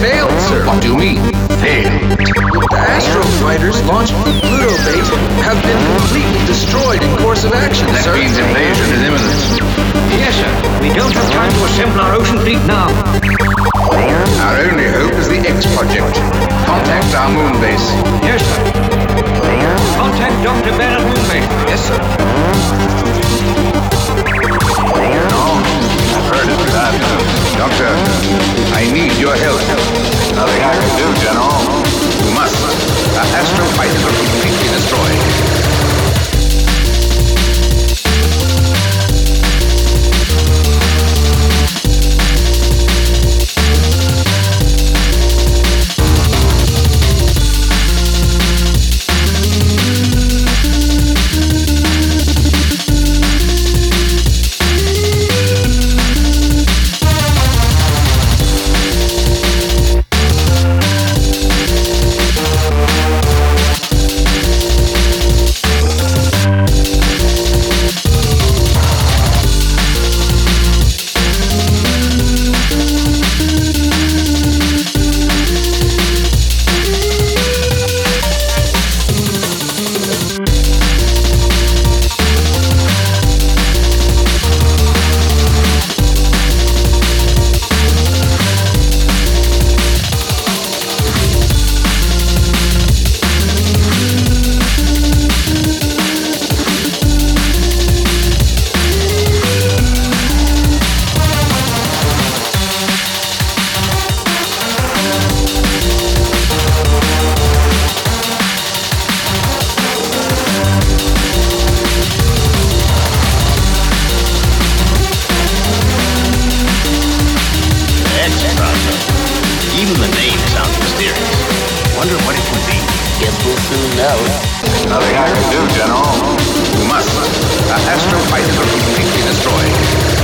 failed, sir. What do you mean, failed? The Astro fighters launched from Pluto base have been completely destroyed in course of action, That sir. means invasion is imminent. Yes, sir. We don't have time to assemble our ocean fleet now. Our only hope is the X Project. Contact our moon base. Yes, sir. Contact Dr. Bennett Moonbase. Yes, sir. No, I've heard it's bad news. Doctor, I need your help. Nothing I can do, General. You must. Our Astro fighters are completely destroyed. Even the name sounds mysterious. Wonder what it could be. Guess we'll soon know. Nothing I can do, General. You must. Our Astro fighters are completely destroyed.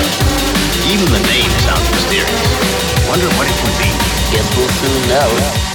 Even the name sounds mysterious. Wonder what it could be. Guess we'll soon know.